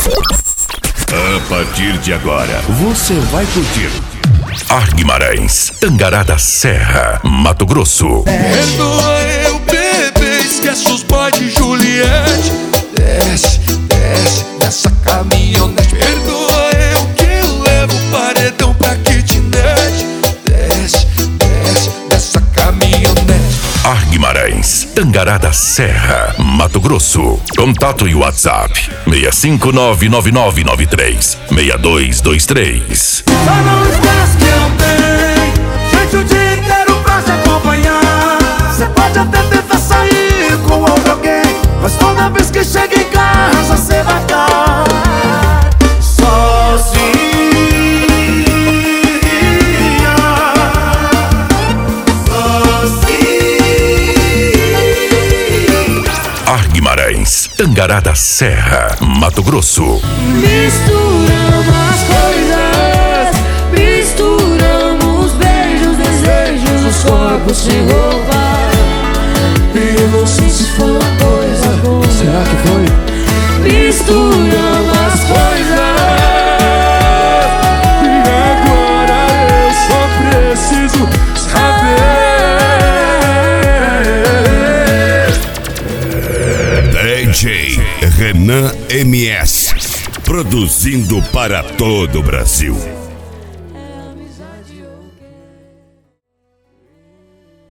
A partir de agora, você vai curtir Guimarães, Tangará da Serra, Mato Grosso. Perdoa eu, bebê, esquece os boys de Juliette. Desce, desce nessa caminhonete. Perdoa eu que eu levo o paredão pra kitnet. Desce, desce nessa caminhonete. Guimarães, Tangará da Serra, Mato Grosso. Contato e WhatsApp 65999936223. Só não esquece que eu tenho gente o dia inteiro pra se acompanhar. Você pode até tentar sair com outro alguém, mas toda vez que chega em casa você vai estar sozinha. Guimarães, Tangará da Serra, Mato Grosso. Misturamos as coisas, misturamos beijos, desejos, os corpos sem roupa. E eu não sei se foi uma coisa boa. Será que foi? Misturamos as coisas E agora eu só preciso saber. DJ Renan MS, produzindo para todo o Brasil.